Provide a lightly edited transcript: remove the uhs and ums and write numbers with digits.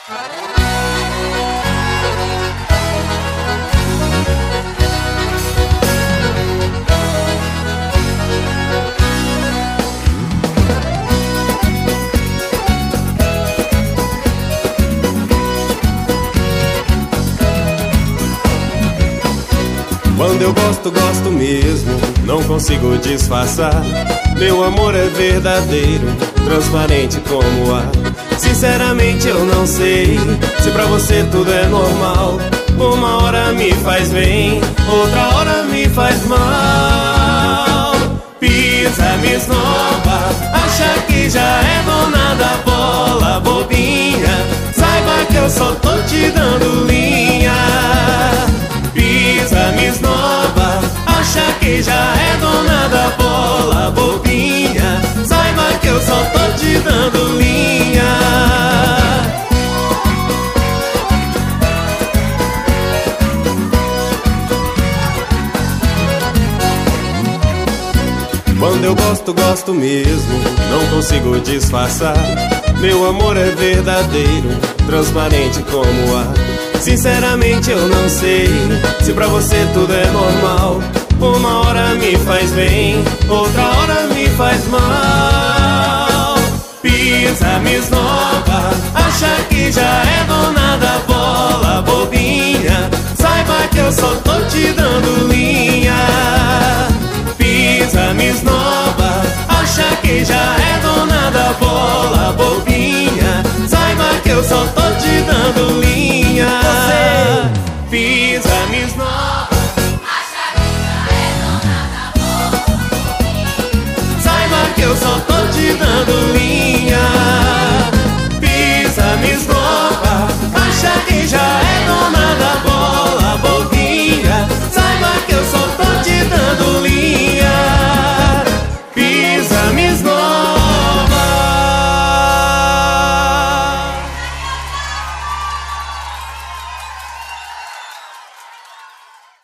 Quando eu gosto, gosto mesmo, não consigo disfarçar. Meu amor é verdadeiro, transparente como o ar. Sinceramente eu não sei se pra você tudo é normal. Uma hora me faz bem, outra hora me faz mal. Pisa, me esnoba, acha que já é dona da bola, bobinha. Saiba que eu só tô te dando linha. Pisa, me esnoba, acha que já é dona da bola, bobinha. Saiba que eu só tô te dando linha. Quando eu gosto, gosto mesmo, não consigo disfarçar. Meu amor é verdadeiro, transparente como o ar. Sinceramente eu não sei se pra você tudo é normal. Uma hora me faz bem, outra hora me faz mal. Pisa, me esnoba, acha que já é dona da bola, bobinha. Saiba que eu só tô te dando linha. Pisa, me esnoba, acha que já é dona da bola, bobinha. Saiba que eu só tô te dando linha. Pisa, me esnoba, acha que já é dona da bola, bobinha. Saiba que eu só tô te dando linha. Pisa, me esnoba.